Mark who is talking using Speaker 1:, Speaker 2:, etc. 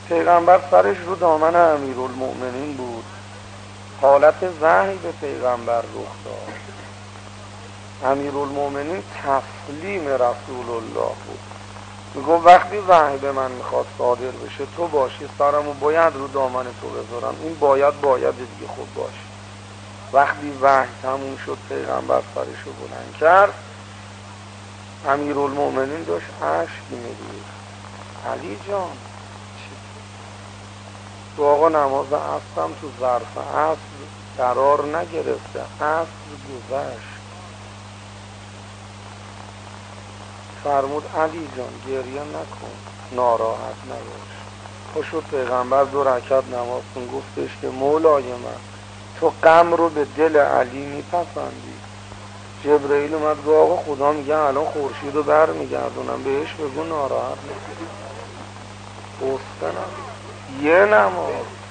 Speaker 1: پیغمبر سرش رو دامن امیرالمؤمنین بود. حالت وحی به پیغمبر رخ داد. امیرالمؤمنین تسلیم رسول الله بود. میگم وقتی وحی به من میخواد صادر بشه تو باشی، سرمو باید رو دامن تو بذارم. این باید دیگه خوب باشه. وقتی وحی تموم شد پیغمبر سرشو بلند کرد، امیرالمؤمنین داشت اشک می‌ریخت. علی جان تو آقا نماز عصرم تو ظرف عصر قرار نگرفته، عصر گذشت. فرمود علی جان گریه نکن، ناراحت نباش. پاشد پیغمبر 2 رکعت نماز کن. گفتش که مولای من تو غم رو به دل علی میپسندی. جبرئیل اومد گفت آقا خدا میگه الان خورشید رو بر میگردونم، بهش بگو ناراحت نکن. حسنم یه نماز